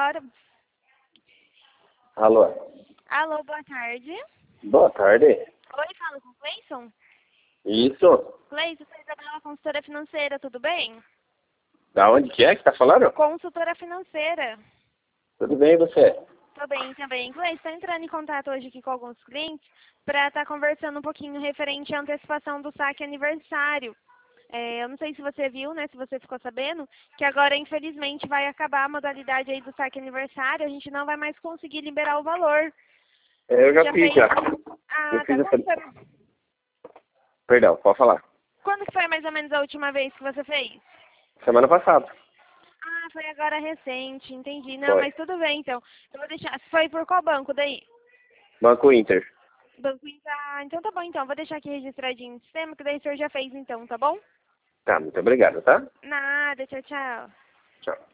agora. Alô? Alô, boa tarde. Boa tarde. Oi, falo com o Cleison? Isso. Cleison, sou Isabela, consultora financeira, tudo bem? Da onde que é que tá falando? Consultora financeira. Tudo bem, e você? Tô bem também. Cleison, estou entrando em contato hoje aqui com alguns clientes para estar conversando um pouquinho referente à antecipação do saque aniversário. Eu não sei se você viu, né, se você ficou sabendo, que agora, infelizmente, vai acabar a modalidade aí do saque aniversário, a gente não vai mais conseguir liberar o valor. Eu já Já fiz, fez? já. Ah, Eu tá. fiz Perdão, pode falar. Quando que foi mais ou menos a última vez que você fez? Semana passada. Ah, foi agora recente, entendi. Não, Foi. mas tudo bem, então. Eu vou deixar. Foi por qual banco daí? Banco Inter. Banco Inter. Ah, então tá bom, então. Vou deixar aqui registradinho no sistema, que daí o senhor já fez, então, tá bom? Tá, muito obrigado, tá? Nada, tchau, tchau. Tchau.